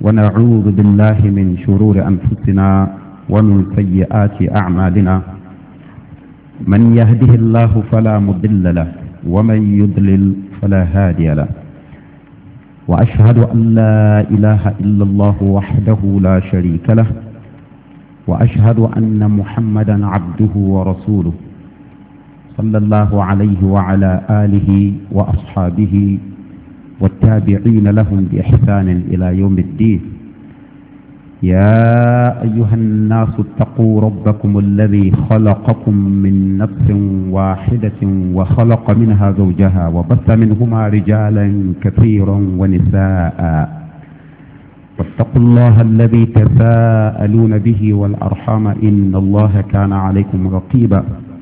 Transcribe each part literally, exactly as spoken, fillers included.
ونعوذ بالله من شرور أنفسنا ومن سيئات أعمالنا. من يهده الله فلا مضل له ومن يضلل فلا هادي له. وأشهد أن لا إله إلا الله وحده لا شريك له، وأشهد أن محمدا عبده ورسوله صلى الله عليه وعلى آله وأصحابه والتابعين لهم بإحسان إلى يوم الدين. يا أيها الناس اتقوا ربكم الذي خلقكم من نفس واحدة وخلق منها زوجها وبث منهما رجالا كثيرا ونساء، واتقوا الله الذي تساءلون به والأرحام إن الله كان عليكم رقيبا.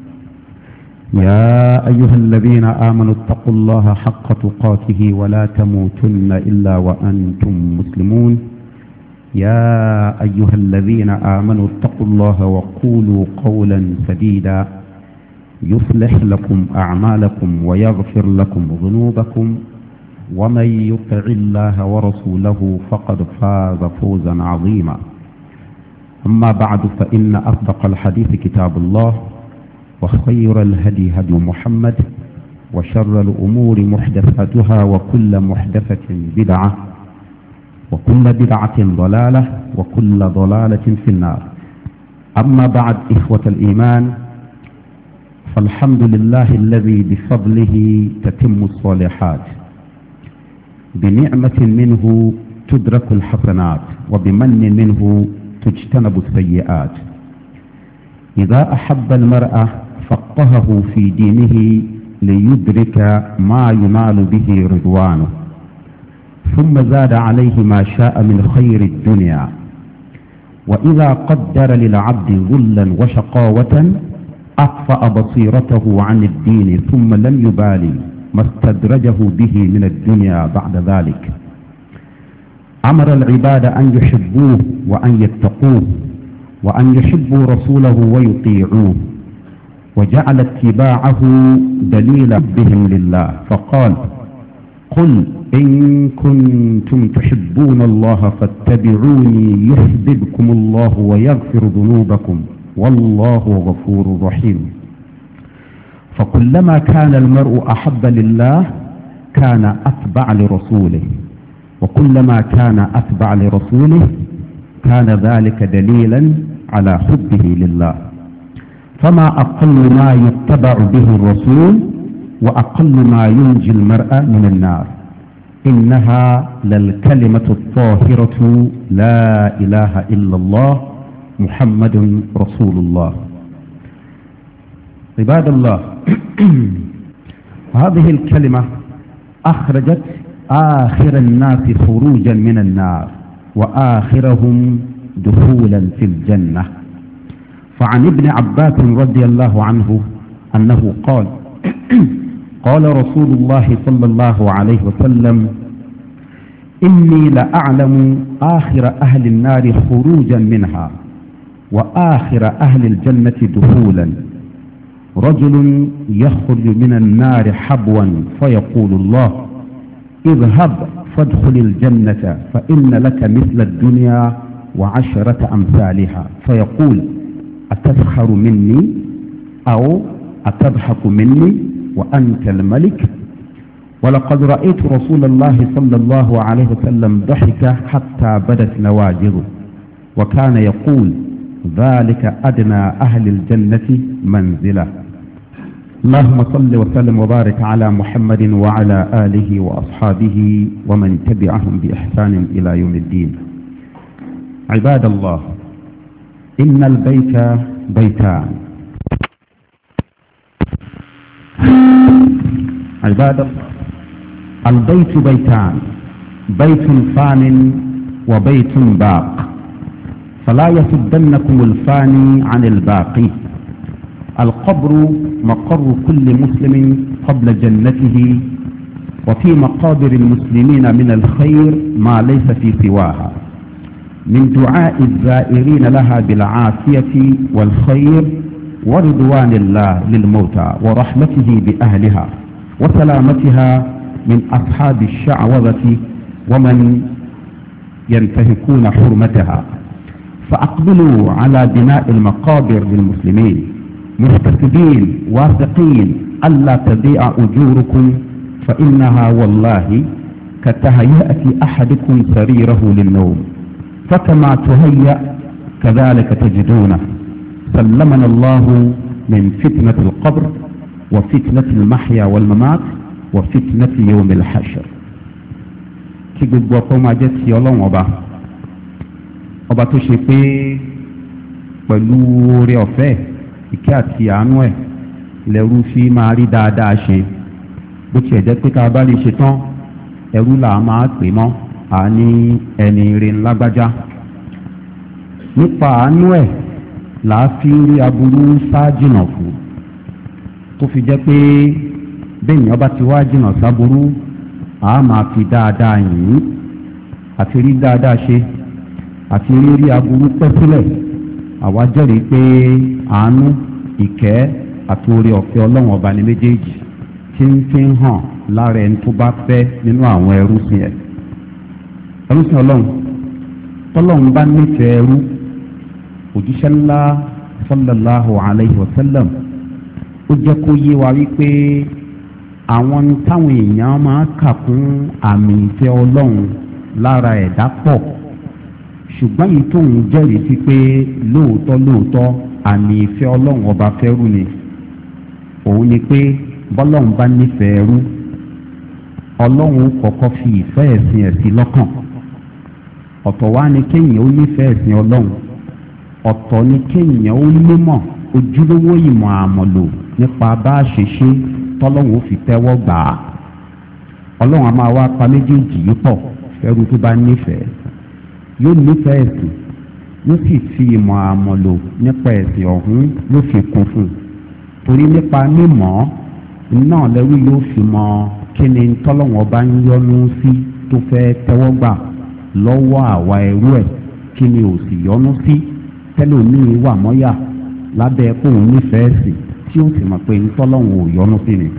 يا أيها الذين آمنوا اتقوا الله حق تقاته ولا تموتن إلا وأنتم مسلمون. يا أيها الذين آمنوا اتقوا الله وقولوا قولا سديدا يصلح لكم أعمالكم ويغفر لكم ذنوبكم، ومن يطع الله ورسوله فقد فاز فوزا عظيما. أما بعد، فإن أصدق الحديث كتاب الله، وخير الهدي هدي محمد، وشر الأمور محدثاتها، وكل محدثة بدعة، وكل بدعة ضلالة، وكل ضلالة في النار. أما بعد، إخوة الإيمان، فالحمد لله الذي بفضله تتم الصالحات، بنعمة منه تدرك الحسنات، وبمن منه تجتنب السيئات. إذا أحب المرأة فقهه في دينه ليدرك ما ينال به رضوانه، ثم زاد عليه ما شاء من خير الدنيا. وإذا قدر للعبد ذلا وشقاوة أطفأ بصيرته عن الدين، ثم لم يبالي ما استدرجه به من الدنيا بعد ذلك. أمر العباد أن يحبوه وأن يتقوه، وأن يحبوا رسوله ويطيعوه، وجعل اتباعه دليل بهم لله، فقال: قل إن كنتم تحبون الله فاتبعوني يحببكم الله ويغفر ذنوبكم والله غفور رحيم. فكلما كان المرء أحب لله كان أتبع لرسوله، وكلما كان أتبع لرسوله كان ذلك دليلا على حبه لله. فما أقل ما يتبع به الرسول، وأقل ما ينجي المرء من النار. إنها للكلمة الطاهرة لا إله إلا الله محمد رسول الله. عباد الله، هذه الكلمة أخرجت آخر الناس خروجا من النار، وآخرهم دخولا في الجنة. فعن ابن عباس رضي الله عنه أنه قال: قال رسول الله صلى الله عليه وسلم: إني لأعلم آخر أهل النار خروجا منها، وآخر أهل الجنة دخولا. رجل يخرج من النار حبوا فيقول الله: اذهب فادخل الجنة فإن لك مثل الدنيا وعشرة أمثالها. فيقول: أتسخر مني أو أتضحك مني وأنت الملك؟ ولقد رأيت رسول الله صلى الله عليه وسلم ضحك حتى بدت نواجذه، وكان يقول: ذلك أدنى أهل الجنة منزلة. اللهم صل وسلم وبارك على محمد وعلى آله وأصحابه ومن تبعهم بإحسان إلى يوم الدين. عباد الله، إن البيت بيتان. عباد الله، البيت بيتان: بيت فان وبيت باق، فلا يصدنكم الفاني عن الباقي. القبر مقر كل مسلم قبل جنته، وفي مقابر المسلمين من الخير ما ليس في سواها، من دعاء الزائرين لها بالعافية والخير ورضوان الله للموتى، ورحمته بأهلها، وسلامتها من أصحاب الشعوذة ومن ينتهكون حرمتها فأقبلوا على بناء المقابر للمسلمين محتسبين واثقين ألا تضيع أجوركم فإنها والله كتهيئة أحدكم سريره للنوم فكما تهيأ كذلك تجدونه سلمنا الله من فتنة القبر وفتنة المحيا والممات وفتنة يوم الحشر. kí gbogbo ọkọ máa jẹ́ ti ọlọ́run ọba ọba tó ṣe pé pẹ̀lú oore ọ̀fẹ́ ìkẹ́ àti àánú ẹ̀ lẹ́rú fi máa rí dáadáa ṣe bó tiẹ̀ jẹ́ pé ká bá lè ṣe tán ẹrú là máa pè mọ́ àní ẹni ire ńlágbájá nípa àánú ẹ̀ là á fi rí aburú sáájìnà fún tó fi jẹ́ pé bẹ́ẹ̀ni ọba ti wá jìnà sáburú a máa fi dáadáa yìí àti rí dáadáa ṣe àti rírí aburú pẹ́ sílẹ̀ àwa jẹ́rìí pé àánú ìkẹ́ àti oore ọ̀fẹ́ ọlọ́run ọba ní méjèèjì tí ń fi hàn lára ẹni tó bá fẹ́ nínú àwọn ẹrú sí ẹ̀ ẹrú sí ọlọ́run tọ́lọ́run bá nífẹ̀ẹ́ ẹrú òjíṣẹ́ ńlá sallallahu alayhi wa sallam ó jẹ́ kó yé wa wípé àwọn táwọn èèyàn máa kà fún àmì ìfẹ́ ọlọ́run lára ẹ̀dá pọ̀ ṣùgbọ́n yìí tóun jẹ́rìí sí pé lóòótọ́ lóòótọ́ àmì ìfẹ́ ọlọ́run ọba fẹ́rù ni òun ni pé bọ́lọ́run bá nífẹ̀ẹ́ ẹrú ọlọ́run kọ́kọ́ fi ìfẹ́ ẹ̀sìn ẹ̀sìn lọ́kàn ọ̀tọ̀ wá ni kéèyàn ó nífẹ̀ẹ́ ẹ̀sìn ọlọ́run ọ̀tọ̀ ni kéèyàn ó nímọ̀ ojúlówó ìmọ̀ àmọ̀lò nípa bá a ṣe ṣe tọ́lọ́run ó fi tẹ́wọ́ gbà á ọlọ́run a máa wá pa méjèèjì yìí pọ̀ fẹ́rù tó bá nífẹ̀ẹ́ yóò nífẹ̀ẹ́ ẹ̀sìn yóò sì fi ìmọ̀ àmọ̀lò nípa ẹ̀sìn ọ̀hún yóò fi kún fún un torí nípa mímọ́ náà lẹ́rú yóò fi mọ kí ni tọ́lọ́run ọba ń yọ́nú sí tó fẹ́ tẹ́wọ́ gbà lọ́wọ́ àwa ẹrú ẹ̀ kí ni ò sì yọ́nú sí tẹ́lómìí wà mọ́yà lábẹ́ kóun nífẹ̀ẹ́ ẹ̀sìn tí ó sì mọ̀ pé ntọ́lọ́hún ò yọ́nú sí ni.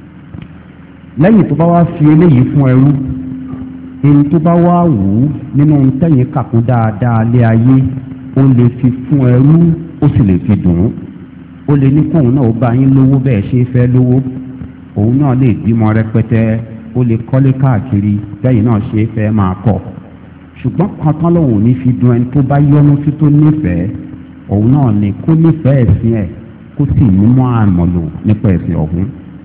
lẹ́yìn tó bá wá fi eléyìí fún ẹrú ẹni tó bá wá wù ú nínú tẹ̀yìn kàkún dáadáa lé ayé ó lè fi fún ẹrú ó sì lè fi dùn ún ó lè ní kóun náà ó bá yín lówó bẹ́ẹ̀ ṣe fẹ́ lówó òun náà lè bímọ rẹpẹtẹ ó lè kọ́lé káàkiri bẹ́ẹ̀ náà ṣe fẹ́ máa kọ̀ ṣùgbọ́n kan tán lòun ò ní fi dùn ẹni tó bá yọ́nú sí tó nífẹ̀ẹ́ òun náà ni kó nífẹ̀ẹ́ ẹ̀sìn ẹ̀ kó sì mímọ́ àmọ̀lò nípa ẹ̀sìn ọ̀hún.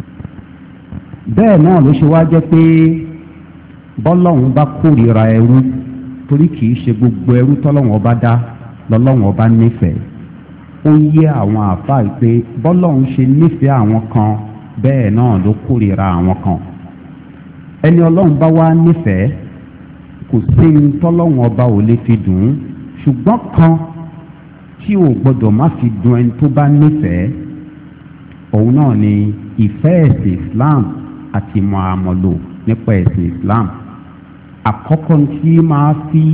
bẹ́ẹ̀ náà ló ṣe wá jẹ́ pé bọ́lọ́hún bá kórìíra ẹrú torí kì í ṣe gbogbo ẹrú tọ́lọ́hún ọba dá lọ́lọ́hún ọba nífẹ̀ẹ́ ó yé àwọn àfáà pé bọ́lọ́hún ṣe nífẹ̀ẹ́ àwọn kan bẹ́ẹ̀ náà ló kórìíra àwọn kan ẹni ọlọ́hún bá wá nífẹ̀ẹ́ kò sí ní tọ́lọ́hún ọba ò lè fi dùn ún ṣùgbọ́n kan tí ò gbọdọ̀ má fi dùn ẹni tó bá nífẹ̀ẹ́ òun náà ni ìfẹ́ ẹ̀sìn islam àti ìmọ̀ àmọ̀lò nípa ẹ̀sìn islam àkọ́kọ́ tí máa fi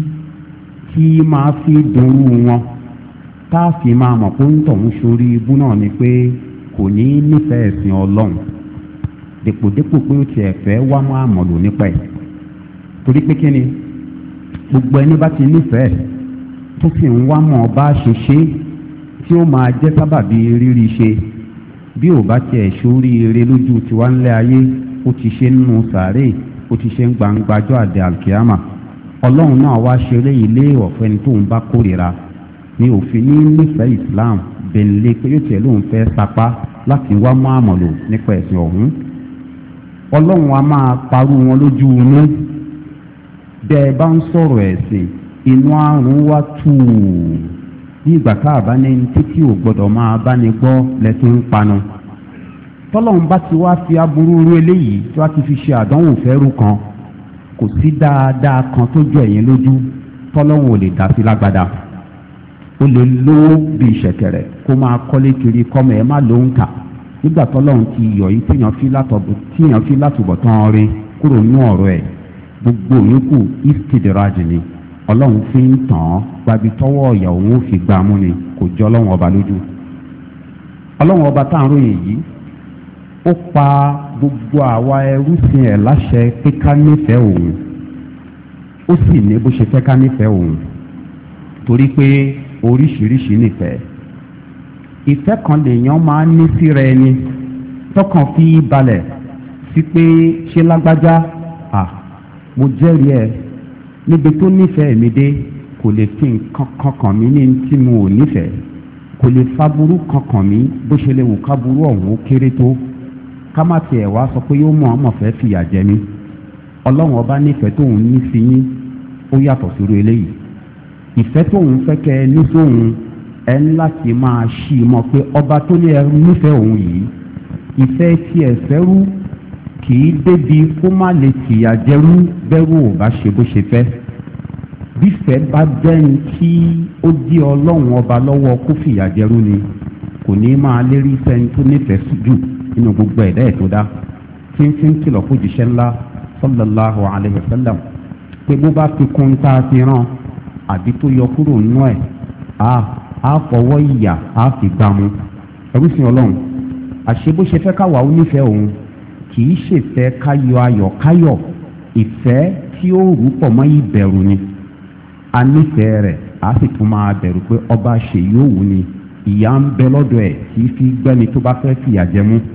tí máa fi dùnrú wọn tá a fi máa mọ̀ pé ń tọ̀hún sórí ibú náà ni pé kò ní nífẹ̀ẹ́ ẹ̀sìn ọlọ́run dèpòdépò pé ó tiẹ̀ fẹ́ wá mọ́ àmọ̀lò nípa ẹ̀ torí pé kí ni gbogbo ẹni bá ti nífẹ̀ẹ́ tó sì ń wá mọ̀ bá ṣe ṣe tí ó máa jẹ́ sábàbí rírí ṣe bí ò bá tiẹ̀ sórí eré lójú tiwa ńlẹ̀ ayé ó ti ṣe nínú sàárè ó ti ṣe ń gbangbajọ́ àdé alkiyama ọlọ́run náà wá ṣeré ilé ọ̀fẹ́ ni tóun bá kórìíra ni òfin ní nífẹ̀ẹ́ islam bẹ̀lẹ́ pé yóò tiẹ̀ lóun fẹ́ sapá láti wá mọ́ àmọ̀lò nípa ẹ̀sìn ọ̀hún ọlọ́run a máa parú wọn lójú inú bẹ́ẹ̀ bá ń sọ̀rọ̀ ẹ̀sìn inú àrùn wá tù ú bí ìgbà káàbá ní títí ò gbọdọ̀ máa bá ní gbọ́ lẹ́tún ń panu tọ́lọ́run bá ti wá fi aburú rú eléyìí tí wá ti fi ṣe àdánwò fẹ́rù kan kò sí dáadáa kan tó jọ ẹ̀yìn lójú tọ́lọ́run ò lè dá sí lágbádá ó lè lówó bí ìṣẹ̀kẹ̀rẹ̀ kó máa kọ́lé kiri kọ́mọ ẹ̀ má ló ń kà nígbà tọ́lọ́run ti yọ̀ yìí tíyàn fi látùbọ̀ tán rí kúrò nínú ọ̀rọ̀ ẹ̀ gbogbo yòókù istidraj ni ọlọ́run fi ń tàn án gbabi tọ́wọ́ ọ̀yà òun ò fi gbà mú ni kò jọ ọlọ́run ọba lójú ọlọ́run ọba tá à ń ròyìn yìí ó pa gbogbo àwa ẹrúsìn ẹ̀ láṣẹ pé ká nífẹ̀ẹ́ òun ó sì ní bó ṣe fẹ́ ká nífẹ̀ẹ́ òun torí pé oríṣiríṣi nífẹ̀ẹ́ ìfẹ́ kan lèèyàn máa ń ní síra ẹni tọkàn fi balẹ̀ sí pé ṣé lágbájá à mo jẹ́rìí ẹ níbi tó nífẹ̀ẹ́ mi dé kò lè fi nǹkan kankan mi ní tí mo ò nífẹ̀ẹ́ kò lè faburú kankan mi bó ṣe lè wù káburú ọ̀hún ó kéré tó ká má tiẹ̀ wá sọ pé yóò mọ̀ ọmọ fẹ́ fìyà jẹ mí ọlọ́run ọba nífẹ̀ẹ́ tóun ní sí yín ó yàtọ̀ sórí eléyìí ìfẹ́ tóun fẹ́ kẹ́ ẹ ní sóun ẹ ń láti máa ṣí i mọ̀ pé ọba tó ní ẹ nífẹ̀ẹ́ òun yìí ìfẹ́ tí ẹ fẹ́rú kì í débi kó má lè tìyà jẹrú bẹ́rù ò bá ṣe bó ṣe fẹ́ bífẹ́ bá dẹ́ni tí ó dí ọlọ́run ọba lọ́wọ́ kó fìyà jẹrú ni kò ní máa lérí sẹ́ni tó nífẹ̀ẹ́ jù nínú gbogbo ẹ̀dá ẹ̀ tó dá tí ń tí ń kìlọ̀ fún òjíṣẹ́ ńlá sallallahu alayhi wa sallam pé bó bá fi kún tá a fi ràn àbí tó yọ kúrò nínú ẹ̀ á á fọwọ́ ìyà á fi gbámú ẹrú sí ọlọ́run àṣẹ bó ṣe fẹ́ káwa ó nífẹ̀ẹ́ òun kì í ṣèfẹ́ káyọ̀ ayọ̀ káyọ̀ ìfẹ́ tí ó rú pọ̀ mọ́ ìbẹ̀rù ni a nífẹ̀ẹ́ rẹ̀ á sì tún máa bẹ̀rù pé ọba ṣe yóò wù ni ìyá ń bẹ lọ́dọ̀ ẹ̀ kì í fi gbẹ́ni tó bá fẹ́ fìyà jẹ mú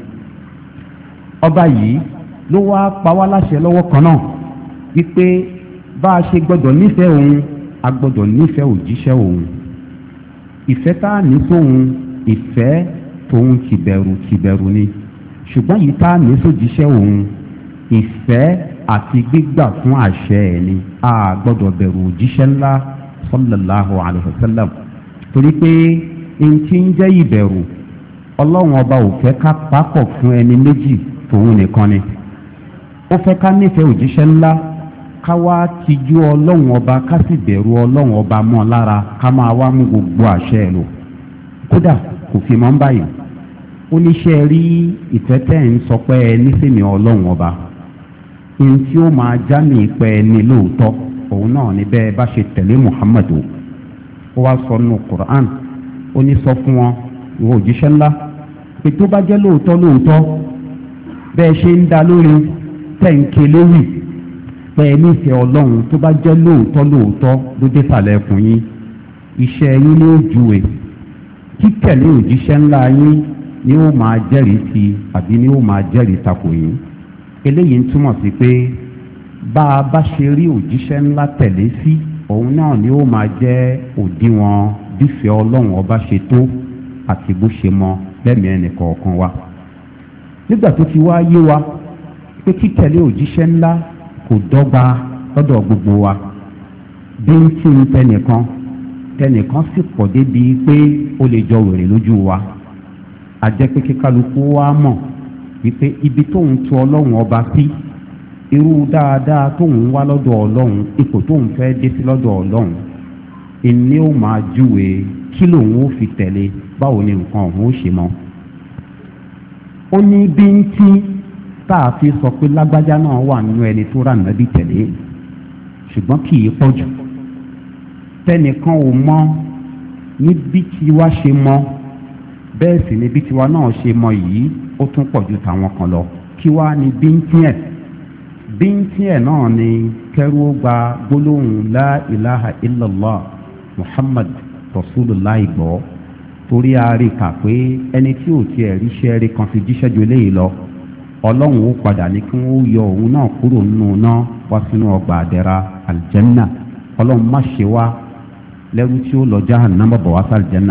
ọba yìí ló wá pa wá láṣẹ lọ́wọ́ kan náà wípé bá a ṣe gbọ́dọ̀ nífẹ̀ẹ́ òun a gbọ́dọ̀ nífẹ̀ẹ́ òjíṣẹ́ òun ìfẹ́ tá a ní sóhun ìfẹ́ tóun tìbẹ̀rù tìbẹ̀rù ni ṣùgbọ́n yìí tá a ní sójíṣẹ́ òun ìfẹ́ àti gbígbà fún àṣẹ ẹ̀ ni a gbọ́dọ̀ bẹ̀rù òjíṣẹ́ ńlá sallallahu alayhi wa sallam torí pé n ti ń jẹ́ ìbẹ̀rù ọlọ́run ọba ò fẹ́ ká pápọ̀ fún ẹni méjì tòun nìkan ni ó fẹ́ ká nífẹ̀ẹ́ òjíṣẹ́ ńlá ká wá tijú ọlọ́run ọba ká sì bẹ̀rù ọlọ́run ọba mọ́ lára ká máa wá mú gbogbo àṣẹ ẹ̀ lò kódà kò fi mọ́ ń báyìí ó níṣẹ́ rí ìfẹ́ tẹ́ ń sọ pé ẹ nísìmí ọlọ́run ọba ní tí ó máa já ní ìpẹ́ ní lóòótọ́ òun náà ní bẹ́ẹ̀ bá ṣe tẹ̀lé muhammadu ó wá sọ nù quran ó ní sọ fún wọn ìwọ òjíṣẹ́ ńlá pé tó bá jẹ́ lóòótọ́ lóòótọ́ bẹ́ẹ̀ ṣe ń dá lórí tẹ̀ǹkì lórí pé ẹ nífẹ̀ẹ́ ọlọ́run tó bá jẹ́ lóòótọ́ lóòótọ́ ló dé sàlẹ̀ fún yín iṣẹ́ yín ní òjúwe títẹ̀lé òjíṣẹ́ ńlá yín ni ó máa jẹ́rìí sí àbí ni ó máa jẹ́rìí takò yín eléyìí ń túmọ̀ sí pé bá a bá ṣe rí òjíṣẹ́ ńlá tẹ̀lé sí òun náà ni ó máa jẹ́ òdiwọ̀n bífẹ́ ọlọ́run ọba ṣe tó àti bó ṣe mọ lẹ́mìí ẹnì kọ̀ọ̀kan wa nígbà tó ti wá yé wa pé títẹ̀lé òjíṣẹ́ ńlá kò dọ́gba lọ́dọ̀ gbogbo wa bí ń tí ń tẹnìkan tẹnìkan sì pọ̀ débi pé ó lè jọ wèrè lójú wa àjẹ́ pé kíkálukú wa mọ̀ wípé ibi tóun tu ọlọ́run ọba sí irú dáadáa tóun wá lọ́dọ̀ ọlọ́run ipò tóun fẹ́ dé sí lọ́dọ̀ ọlọ́run ìní ó máa júwe kí lòun ó fi tẹ̀lé báwo ni nǹkan ọ̀hún ó ṣe mọ́ ó ní bí ń tí tá a fi sọ pé lágbájá náà wà nínú ẹni tó rà nàbí tẹ̀lé ṣùgbọ́n kì í pọ̀ jù tẹnìkan ò mọ níbi tí wá ṣe mọ bẹ́ẹ̀ sì ni bí tiwa náà ṣe mọ yìí ó tún pọ̀ ju tàwọn kan lọ kí wá ní bí ń tí ẹ̀ bí ń tí ẹ̀ náà ni kẹrù ó gba gbólóhùn la ilaha illallah muhammad rasulullah gbọ́ torí àárí kà pé ẹni tí ò tiẹ̀ ríṣẹ́ rí kan fi jíṣẹ́ ju eléyìí lọ ọlọ́run ó padà ní kí wọ́n yọ òun náà kúrò nínú náà wá sínú ọgbà àdẹ́ra aljanna ọlọ́run má ṣe wá lẹ́rú tí ó lọ jahannama bọ̀ wá sí aljanna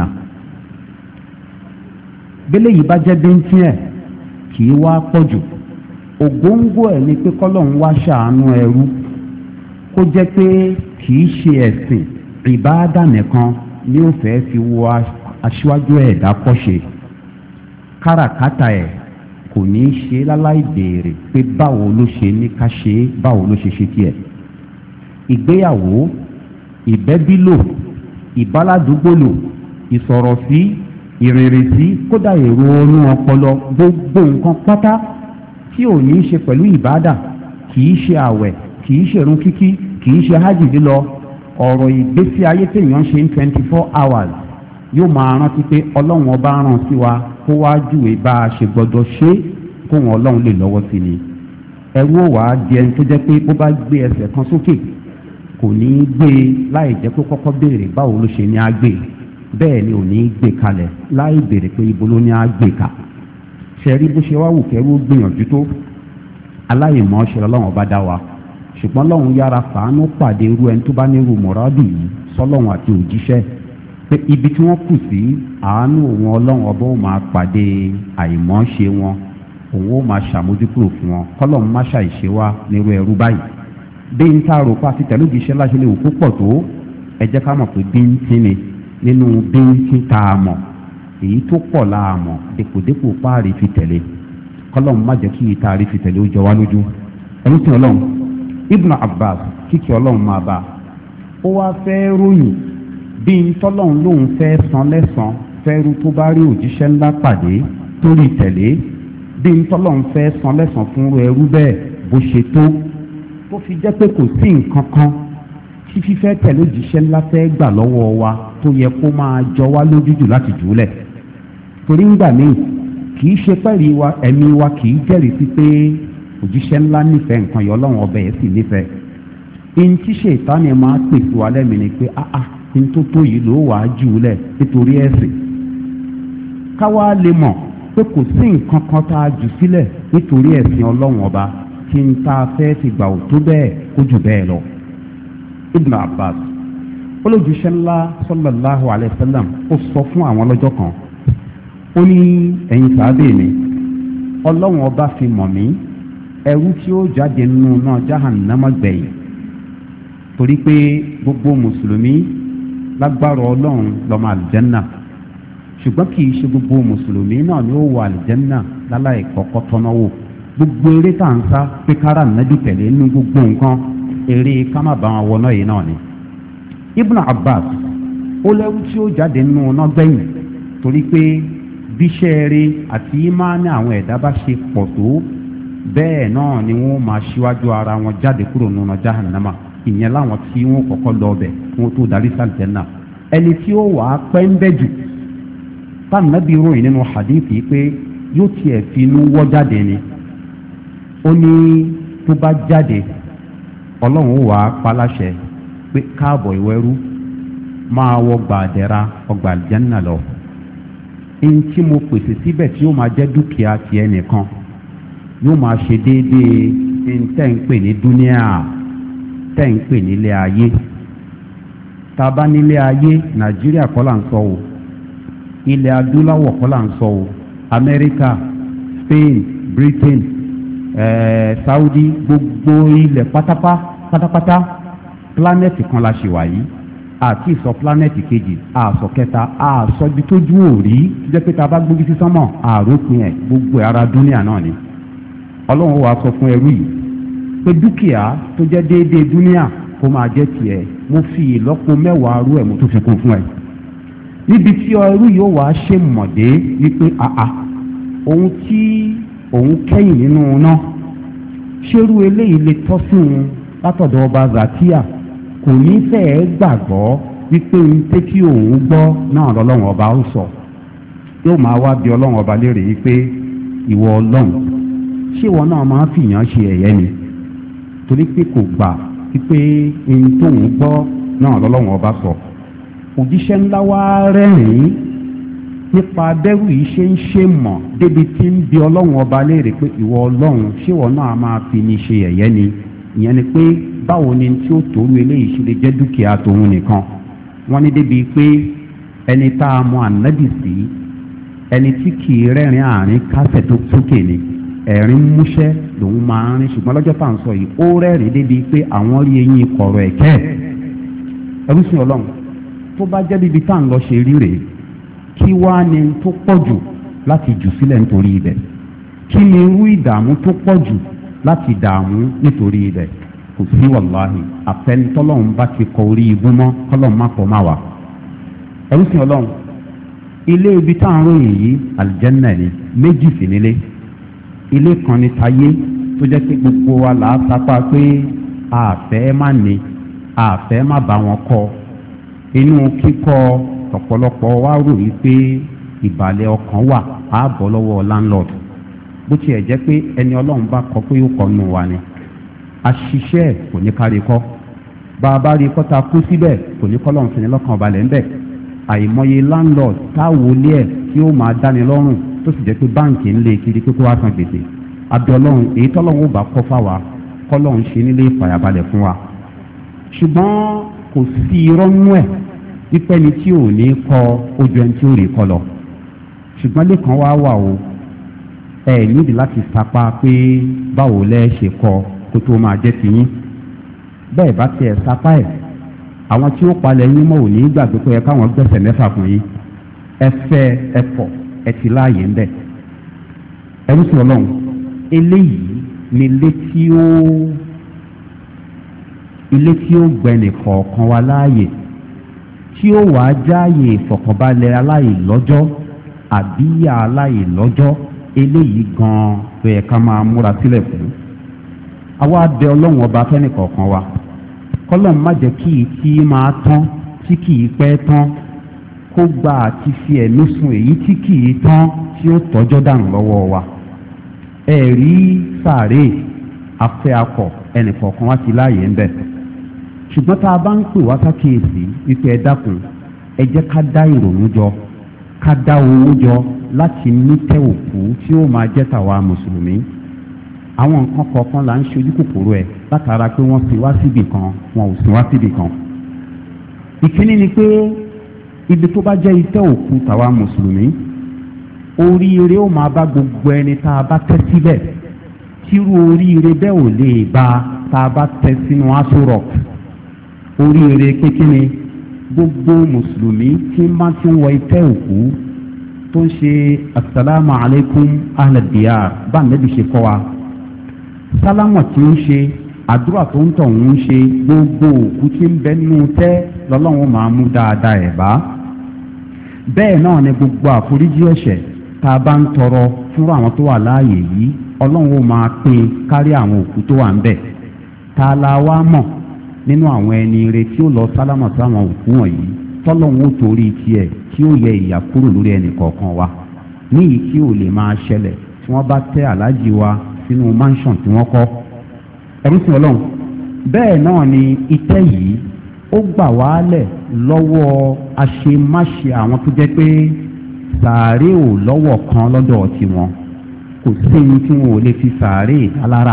bẹ́lẹ̀ yìí bá jẹ́ bíntín ẹ̀ kì í wá pọ̀ jù ògóńgó ẹ̀ ni pé kọ́lọ́run wá ṣàánú ẹrú kó jẹ́ pé kì í ṣe ẹ̀sìn ìbáàdà nìkan ni ó fẹ́ fi wọ aṣíwájú ẹ̀dá kọ́ṣe káràkátà ẹ̀ kò ní í ṣe láláì béèrè pé báwo ló ṣe ní ká ṣe é báwo ló ṣe ṣe tiẹ̀ ìgbéyàwó ìbẹ́bílò ìbáládùúgbòlò ìsọ̀rọ̀ sí ìrìnrìn sí kódà èrò ọnú ọpọlọ gbogbo nǹkan pátá tí ò ní í ṣe pẹ̀lú ìbádà kì í ṣe àwẹ̀ kì í ṣe ìrun kíkí kì í ṣe hajj lílọ ọ̀rọ̀ ìgbésí ayé téèyàn ṣe ń twenty four hours yóò máa rántí pé ọlọ́run ọba rán sí wa kó wá júwe bá a ṣe gbọdọ̀ ṣe kóhun ọlọ́run lè lọ́wọ́ sí ni ẹrú ò wá di ẹni tó jẹ́ pé bó bá gbé ẹsẹ̀ kan sókè kò ní í gbé láì jẹ́ pé kọ́kọ́ béèrè báwo ló ṣe ní á gbé bẹ́ẹ̀ ni ò ní í gbé kalẹ̀ láì béèrè pé ibo ló ní á gbé ka ṣẹ̀rí bó ṣe wá wù kẹ́rú gbìyànjú tó aláìmọ̀ ṣe lọ́wọ́n bá dá wa ṣùgbọ́n lọ́hùn yára fàánú pàdé irú ẹni tó bá nírú mọ̀rádì yìí sọ́lọ́hùn àti òjíṣẹ́ pé ibi tí wọ́n kù sí àánú òun ọlọ́run ọba ó máa pàdé àìmọ̀ ṣe wọn òun ó máa ṣàmójúkúrò fún wọn kọ́lọ́hùn má ṣàìṣe wá nírú ẹrú báyìí bí n ta rò pa ti tẹ̀lé òjíṣẹ́ láṣẹ lè wò púpọ̀ tó ẹ jẹ́ ká mọ̀ pé bí n tí ni nínú bí n tí ta mọ̀ èyí tó pọ̀ la mọ̀ dèpòdèpò páàrí fi tẹ̀lé kọ́lọ́hùn má jẹ́ kí ìtaari fi tẹ̀lé ó jọ wá lójú ẹni tí ọlọ́run Ibn Abbas kíkì ọlọ́run máa bá ó wá fẹ́ ròyìn bí n tọ́lọ́run lòun fẹ́ san lẹ́san fẹ́rú tó bá rí òjíṣẹ́ ńlá pàdé tó rí tẹ̀lé bí n tọ́lọ́run fẹ́ san lẹ́san fún ẹrú bẹ́ẹ̀ bó ṣe tó tó fi jẹ́ pé kò sí nǹkan kan tí fífẹ́ tẹ̀lé òjíṣẹ́ ńlá fẹ́ gbà lọ́wọ́ wa tó yẹ kó máa jọ wá lójújù láti jùúlẹ̀ torí ńgbà míì kì í ṣe pẹ́ẹ́rì wa ẹ̀mí wa kì í jẹ́rìí sí pé òjíṣẹ́ ńlá nífẹ̀ẹ́ nǹkan yọ ọlọ́run ọbẹ̀ yẹn sì nífẹ̀ẹ́ in tí ṣètánì máa pèsè wa lẹ́mi ni pé áá in tó tó yìí ló wàá jù ú lẹ̀ nítorí ẹ̀sìn káwá lè mọ̀ pé kò sí nǹkan kan tá a jù sílẹ̀ nítorí ẹ̀sìn ọlọ́run ọba tí n ta fẹ́ ti gbà ò tó bẹ́ẹ̀ kó jù bẹ́ẹ̀ lọ. Ibn Abbas olójúṣẹ́ ńlá sallallahu alayhi wa sallam ó sọ fún àwọn lọ́jọ́ kan ó ní ẹ̀yin sàábẹ̀ mi ọlọ́run ọba fi mọ̀ mí ẹrú tí ó jáde nínú náà jahannama gbẹ̀yìn torí pé gbogbo mùsùlùmí lágbára ọlọ́run lọ́mọ àlùjẹ́nà ṣùgbọ́n kì í ṣe gbogbo mùsùlùmí náà ni ó wọ àlùjẹ́nà láláì kọ́kọ́ tọ́nà wò gbogbo eré tá à ń sá pé kára nàbí tẹ̀lé nínú gbogbo nǹkan eré ká má bá wọn wọná yìí náà ni. Ibn Abbas ó lẹ́rú tí ó jáde nínú náà gbẹ̀yìn torí pé bíṣẹ́ eré àti ìmáàní àwọn ẹ̀dá bá ṣe pọ̀ tó bẹ́ẹ̀ náà ni wọ́n máa ṣíwájú ara wọn jáde kúrò nínú jahannama ìyẹn láwọn tí wọ́n kọ́kọ́ lọ ọbẹ̀ wọ́n tó darí sàlìjẹ́nà ẹni tí ó wà á pẹ́ ń bẹ́ jù tánàbí ròyìn nínú hadith yìí pé yóò tiẹ̀ fi inú wọ́ jáde ni ó ní tó bá jáde ọlọ́run ó wà á paláṣẹ pé káàbọ̀ ìwẹ́rú máa wọ gbàdẹ́ra ọgbà àlìjẹ́nà lọ ẹni tí mo pèsè síbẹ̀ tí ó máa jẹ́ dúkìá tiẹ̀ nìkan yóò máa ṣe déédéé tẹ́ ń pè ní dúníà tẹ́ ń pè nílé ayé tá a bá nílé ayé nàìjíríà kọ́ là ń sọ o ilẹ̀ adúláwọ̀ kọ́ là ń sọ o amẹ́ríkà spain britain eh, saudi gbogbo ilẹ̀ pátápá pátápátá planẹ̀tì kan la ṣe wà yìí àti ìsọ planẹ̀tì kejì àsọ kẹta àsọ ibi tójú òrí jẹ́ pé tá a bá gbógi sí sánmọ̀ àròpin ẹ̀ gbogbo ara dúníà náà ni ọlọ́run wa sọ fún ẹrú yìí pé dúkìá tó jẹ́ déédéé dúníà kó máa jẹ́ tiẹ̀ mo fi ìlọ́po mẹ́wàá rú ẹ̀ mo tún fi kún fún ẹ. níbi tí ẹrú yóò wá ṣe mọ̀dé wípé àà ohun tí òun kẹ́yìn nínú náà ṣerú eléyìí lè tọ́ sí òun látọ̀dọ̀ ọba zakia kò ní fẹ́ẹ́ gbàgbọ́ wípé ń tẹ́ kí òun gbọ́ náà lọ́lọ́run ọba ó sọ yóò máa wá bí ọlọ́run ọba léèrè wípé ìwọ ọlọ́run ṣé wọn náà máa ń fìyàn ṣe ẹ̀yẹ ni torí pé kò gbà wípé ohun tóun gbọ́ náà lọ́lọ́run ọba sọ òjíṣẹ́ ńlá wá rẹ́rìn-ín nípa bẹ́rù yìí ṣe ń ṣe mọ̀ débi tí ń bi ọlọ́run ọba léèrè pé ìwọ ọlọ́run ṣé wọn náà máa fi ní ṣe ẹ̀yẹ ni ìyẹn ni pé báwo ni tí ó tòru eléyìí ṣe lè jẹ́ dúkìá tòun nìkan wọ́n ní débi pé ẹni tá a mọ ànábì sí ẹni tí kì í rẹ́rìn àárín kásẹ̀ tó sókè ni ẹ̀rín músẹ́ lòun máa ń rìn ṣùgbọ́n lọ́jọ́ tá à ń sọ yìí ó rẹ́rìn débi pé àwọn rí eyín kọ̀rọ̀ ẹ̀kẹ́ ẹrú sí ọlọ́run tó bá jẹ́ bíbi tá à ń lọ ṣe rí rèé kí wá ni tó pọ̀ jù láti jù sílẹ̀ nítorí ibẹ̀ kí ni irú ìdààmú tó pọ̀ jù láti dààmú nítorí ibẹ̀ kò sí wàláhì àfẹnitọ́lọ́run bá ti kọ orí ibú mọ́ kọ́lọ́run má kọ́ má wà ẹrú sí ọlọ́run ilé ibi tá à ń ròyìn yìí àlìjẹ́nà ni méjì sí nílé ilé kan ní tayé tó jẹ́ pé gbogbo wa là á sapá pé àfẹ́ má ní àfẹ́ má bá wọn kọ́ inú kíkọ́ ọ̀pọ̀lọpọ̀ wa rò yí pé ìbàlẹ̀ ọkàn wà á bọ́ lọ́wọ́ landlord bó tiẹ̀ jẹ́ pé ẹni ọlọ́run bá kọ pé ó kọ́ nù wa ni àṣìṣe kò ní kárí kọ́ bá a bá rí kọ́ta kú síbẹ̀ kò ní kọ́lọ́n fi ní lọ́kàn balẹ̀ ńbẹ̀ àìmọye landlord táwo lé ẹ̀ tí ó máa dáni lọ́rùn tó sì jẹ́ pé báǹkì ń lé kiri pé kó wá san gbèsè abẹ́ ọlọ́run èyí tọ́lọ́run ó bá kọ́ fáwa kọ́lọ́run ṣe nílé ìfàyàbalẹ̀ fún wa ṣùgbọ́n kò sí irọ́ nú ẹ̀ wípé ni tí ò ní kọ́ ojú ẹni tí ó rí kọ́ lọ ṣùgbọ́n lẹ́kàn wá wà o ẹ nídìí láti sapá pé báwo lẹ́ ṣe kọ́ kó tó máa jẹ́ tiyín bẹ́ẹ̀ bá tiẹ̀ sapá ẹ̀ àwọn tí ó palẹ̀ yín mọ́ ò ní gbàgbé pé ẹ káwọn gbẹ̀sẹ̀ mẹ́fà fún yín ẹ fẹ́ ẹ pọ̀ ẹ ti láàyè ń bẹ̀ ẹrú sí ọlọ́run eléyìí ni ilé tí ó ilé tí ó gbẹ̀nì kọ̀ọ̀kan wa láàyè tí ó wàá jáàyè ìfọ̀kànbalẹ̀ aláìlọ́jọ́ àbíyá aláìlọ́jọ́ eléyìí gan-an ló yẹ ká máa múra sílẹ̀ fún àwa abẹ ọlọ́run ọba fẹ́ni kọ̀ọ̀kan wa kọ́lọ́n má jẹ́ kí tí máa tán tí kì í pẹ́ tán kó gba àti fi ẹ̀mí sun èyí tí kì í tán tí ó tọ́jọ́ dànù lọ́wọ́ wa ẹ̀rí sàárè afẹ́ akọ̀ ẹnì kọ̀ọ̀kan wá sí láàyè ń bẹ̀ ṣùgbọ́n tá a bá ń pè wá sákèésí wípé ẹ dákun ẹ jẹ́ ká dá ìrònú jọ ká dá owó jọ láti nítẹ́ òkú tí ó máa jẹ́ tàwa mùsùlùmí àwọn nǹkan kọ̀ọ̀kan là ń ṣojú kòkòrò ẹ̀ látara pé wọ́n fi wá síbì kan wọn ò sì wá síbì kan ìkíní ni pé ibi tó bá jẹ́ itẹ́ òkú tàwa mùsùlùmí oríire ó máa bá gbogbo ẹni tá a bá tẹ́ síbẹ̀ tírú oríire bẹ́ẹ̀ ò lè bá tá a bá tẹ́ sínú aṣọ rock oríire kékeré gbogbo mùsùlùmí tí máa ti ń wọ itẹ́ òkú tó ń ṣe asalaamu alaykum ahladiya bá nẹ́bí ṣe kọ́ wa sálámọ̀ tí ń ṣe àdúrà tó ń tọ̀ ń ṣe gbogbo òkú tí ń bẹ nínú tẹ́ lọ́lọ́run máa mú dáadáa ẹ̀ bá bẹ́ẹ̀ náà ni gbogbo àforíjì ẹ̀ṣẹ̀ tá a bá ń tọrọ fúnra àwọn tó wà láàyè yìí ọlọ́run ó máa pín kárí àwọn òkú tó wà ń bẹ̀ tá a la wá mọ̀ nínú àwọn ẹni ire tí ó lọ sálámọ̀ sáwọn òkú wọ̀nyí tọ́lọ́run ó torí tiẹ̀ tí ó yẹ ìyà kúrò lórí ẹnì kọ̀ọ̀kan wa ní ìyí tí ò lè máa ṣẹlẹ̀ tí wọ́n bá tẹ́ aláàjì wa sínú mansion tí wọ́n kọ́ ẹ̀rú sí ọlọ́run bẹ́ẹ̀ náà ni itẹ́ yìí ó gbà wálẹ̀ lọ́wọ́ àṣemáṣe àwọn tó jẹ́ pé sàárè ò lọ́wọ́ kan lọ́dọ̀ tiwọn kò sí ní tí wọn ò lè fi sàárè alára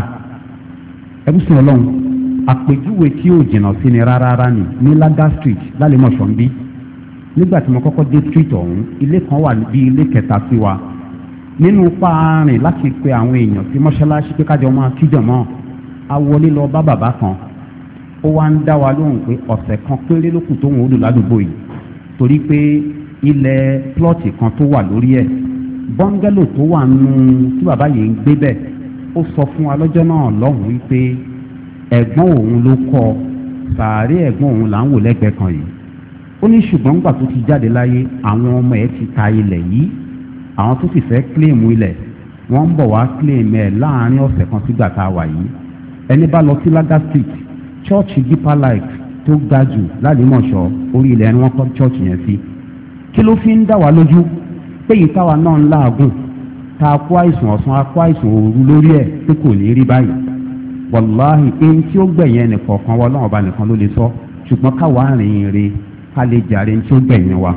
ẹ̀rú sí ọlọ́run àpèjúwe tí ò jìnnà sí ni rárá ni ní laga street lálẹ́mọ̀ṣọ́ ń bí nígbà tí mo kọ́kọ́ dé street ọ̀hún ilé kan wà bí ilé kẹta sí wa nínú páàrin láti pe àwọn èèyàn sí mọ́ṣáláṣí pé kájọ máa kíjọ mọ́ a wọlé lọ bá bàbá kan ó wá ń dá wa lóhùn pé ọ̀sẹ̀ kan péré ló kù tóun ó lò ládùúgbò yìí torí pé ilẹ̀ plọ́ọ̀tì kan tó wà lórí ẹ̀ bọ́ngẹ́lò tó wà nù tí bàbá yìí ń gbé bẹ̀ ó sọ fún wa lọ́jọ́ náà lọ́hùn wípé ẹ̀gbọ́n òun ló kọ́ sàárè ẹ̀gbọ́n òun là ń wò lẹ́gbẹ̀ẹ́ kan yìí ó ní ṣùgbọ́n nígbà tó ti jáde láyé àwọn ọmọ ẹ̀ ti ta ilẹ̀ yìí àwọn tó sì fẹ́ kílèmù ilẹ̀ wọ́n ń bọ̀ wá kílèmù ẹ̀ láàrin ọ̀sẹ̀ kan sígbà tá a wà yìí ẹni bá lọ sí laga street chọ́ọ̀chì deeper life tó ga jù lálẹ́mọ̀ṣọ́ orí ilẹ̀ ni wọ́n kọ́ chọ́ọ̀chì yẹn sí kí ló fi ń dá wa lójú pé yìí táwa náà ń láàgùn tá a kó àìsàn ọ̀sán a kó àìsàn òru lórí ẹ̀ pé kò ní rí báyìí wàláhì ẹni tí ó gbẹ̀yìn ẹnì kọ̀ọ̀kan wa ọlọ́run ọba nìkan ló lè sọ ṣùgbọ́n káwa rìn rè ká lè jàre ní tí ó gbẹ̀yìn wa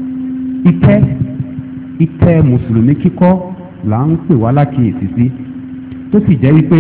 ìtẹ́ ìtẹ́ mùsùlùmí kíkọ́ là ń pè wá lákìyèsí sí tó sì jẹ́ wípé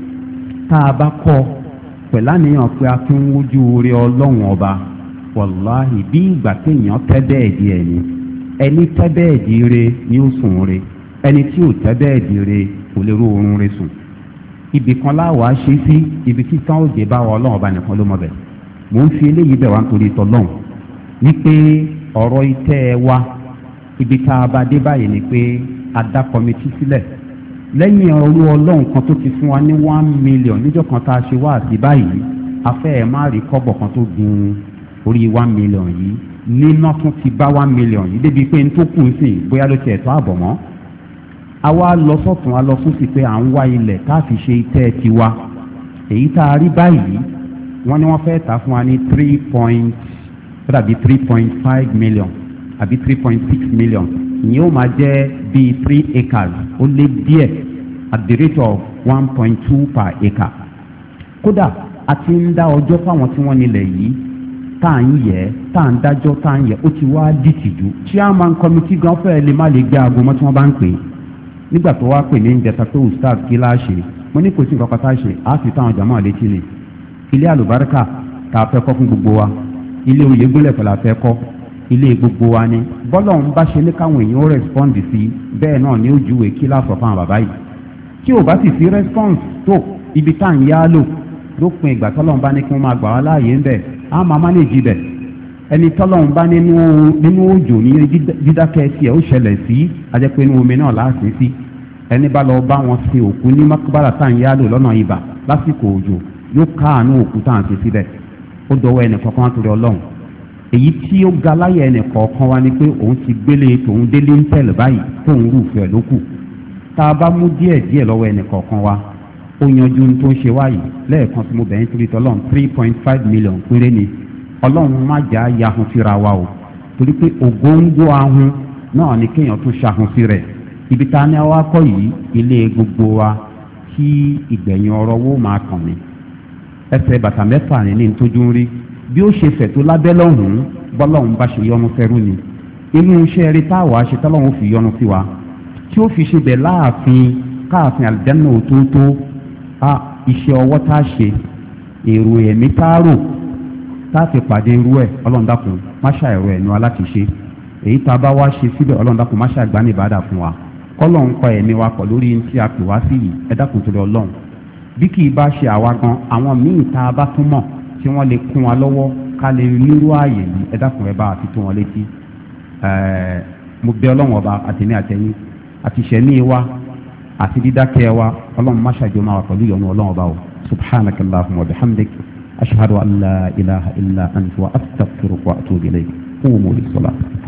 tá a bá kọ́ pẹ̀lú àníyàn pé a fi ń wojú orí ọlọ́run ọba wàláhì bí ìgbà téèyàn tẹ́ bẹ́ẹ̀dì ẹ̀ ni ẹni tẹ́ bẹ́ẹ̀dì re ni ó sùn re ẹni tí ò tẹ́ bẹ́ẹ̀dì re kò lè ro oorun re sùn ibì kan láwàá ṣe sí ibi tí tán òde bá wa ọlọ́run ọba nìkan ló mọ̀ bẹ̀ mò ń fi eléyìí bẹ̀ wá nítorí tọ́lọ́run wípé ọ̀rọ̀ ìtẹ́ ẹ wa ibi tá a bá dé báyìí ni pé a dá kọmitì sílẹ̀ lẹ́yìn ọrú ọlọ́run kan tó ti fún wa ní one million níjọ́ kan tá a ṣe wá sí báyìí afẹ́ ẹ̀ má rí kọ́bọ̀ kan tó gun orí one million yìí níná tún ti bá one million yìí débi pé n tó kù sí bóyá ló ti ẹ̀tọ́ àbọ̀ mọ́ àwa lọ sọ́tún a lọ fún sí pé à ń wá ilẹ̀ tá a fi ṣe itẹ́ tiwa èyí tá a rí báyìí wọ́n ní wọ́n fẹ́ tà fún wa ní three point tàbí three point five million àbí three point six million ìyẹn ó máa jẹ́ bíi three acres ó lé díẹ̀ at the rate of one point two per acre kódà a ti ń dá ọjọ́ fáwọn tí wọ́n nílẹ̀ yìí tá à ń yẹ tá à ń dájọ́ tá à ń yẹ ó ti wá dìtìjú chairman committee gan fẹ́ẹ́ lè má lè gbé aago mọ́ tí wọ́n bá ń pè é nígbà tó wá pè ní ìjẹta pé ustaz kí láṣẹ mo ní kò sí nǹkan kan tá a ṣe á fi táwọn jàmọ́ létí ni ilé àlùbáríkà tá a fẹ́ kọ́ fún gbogbo wa ilé oyè gbélé pẹ̀lú àfẹ́ kọ́ ilé gbogbo wa ni bọ́lọ̀ ń bá ṣe ní káwọn èèyàn ó rẹ́spọ́ǹdì sí bẹ́ẹ̀ náà ni ó júwe kí láàfọ̀ fáwọn bàbá yìí tí ò bá sì sí rẹ́spọ́ǹsì tó ibi tá à ń yá lò lópin ìgbà tọ́lọ́run bá ní kí wọ́n máa gbà wá láàyè ń bẹ̀ á máa mánéjì bẹ̀ ẹni tọ́lọ́run bá nínú nínú òjò ní dídákẹ́ tiẹ̀ ó ṣẹlẹ̀ sí ajẹ́pẹ́ inú omi náà láàsì sí ẹni bá lọ bá wọn sin òkú ní makbara tá à ń yá lò lọ́nà ibà lásìkò òjò yóò káàánú òkú tá à ń ṣe síbẹ̀ ó dọwọ́ ẹnì kọ̀ọ̀kan wá torí ọlọ́run èyí tí ó ga láyé ẹnì kọ̀ọ̀kan wá ni pé òun ti gbélé tòun délé ń tẹ̀lé báyìí tóun rúfẹ́ lókù tá a bá mú díẹ̀ díẹ̀ lọ́wọ́ ẹnì kọ̀ọ̀kan wá ó yanjú tó ń ṣe wáyìí lẹ́ẹ̀kan tí mo bẹ̀rẹ̀ nítorí tọ́lọ́run three point five million péré ni ọlọ́run má jà á yahun síra wa o torí pé ògóńgó ahun náà ni kéèyàn tún ṣahun sí rẹ̀ ibi tá a ní àwa kọ́ yìí ilé gbogbo wa kí ìgbẹ̀yìn ọ̀rọ̀ wo máa kàn mí ẹsẹ̀ bàtà mẹ́fà ní ní tójú ń rí bí ó ṣe fẹ̀ tó lábẹ́ lọ́hùn-ún bọ́lọ́hùn bá ṣe yọnu fẹ́rú ni inú iṣẹ́ rí táwa ṣe tọ́lọ́hùn fi yọnu sí wa tí ó fi ṣe bẹ̀ láàfin káàfin àlùjánnà òtótó a iṣẹ́ ọwọ́ tá a ṣe èrò ẹ̀mí tá a rò tá a fi pàdé irú ẹ̀ ọlọ́run dákun má ṣà ẹ̀rọ ẹ̀nu aláti ṣe èyí tá a bá wá ṣe síbẹ̀ ọlọ́run dákun má ṣà gbá ní ìbádà fún wa kọ́lọ́run pa ẹ̀mí wa pọ̀ lórí tí a pè wá sí yìí ẹ dákun torí ọlọ́run bí kì í bá ṣe àwa gan àwọn míì tá a bá tún mọ̀ tí wọ́n lè kún wa lọ́wọ́ ká lè nírú ààyè yìí ẹ dákun ẹ bá a fi tó wọn létí mo bẹ ọlọ́run ọba àtẹ̀mí àtẹ̀yìn àti ìṣẹ̀mí wa àti dídákẹ́ wa ọlọ́run má ṣàjọ máa wà pẹ̀lú ìyọnu ọlọ́run ọba o subhanaka allahumma wa bihamdik ashhadu an la ilaha illa anta wa astaghfiruka wa atubu ilayk qumu lis-salat.